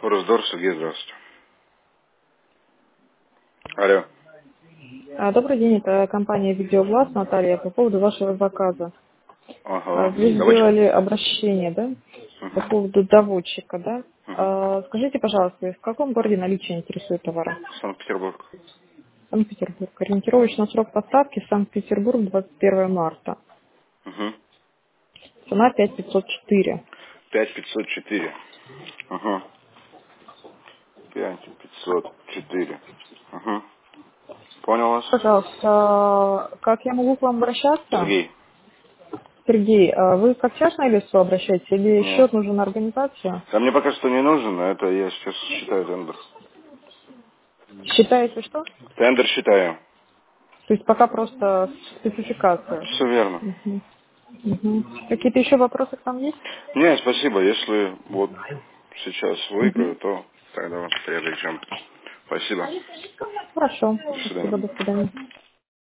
Росдор, Сергей, здравствуйте. Алло. Добрый день, это компания «Видеоглаз», Наталья, по поводу вашего заказа. Ага. Вы Давайте. сделали обращение, да, по поводу доводчика, да? Угу. Скажите, пожалуйста, в каком городе наличие интересует товара? Санкт-Петербург. Санкт-Петербург. Ориентировочный срок поставки Санкт-Петербург 21 марта. Угу. Цена 5504. 5504. Угу. 5504. Угу. Понял вас? Пожалуйста, как я могу к вам обращаться? Сергей. Сергей, вы как частное лицо обращаетесь или Нет. счет нужен на организацию? Да мне пока что не нужен, а это я сейчас считаю тендер. Считаете что? Тендер считаю. То есть пока просто спецификация. Все верно. Мгм. Мгм. Какие-то еще вопросы к нам есть? Не, спасибо. Если вот сейчас Мгм. выиграю, то тогда прежде чем. Спасибо. Хорошо. До свидания. Спасибо. До свидания.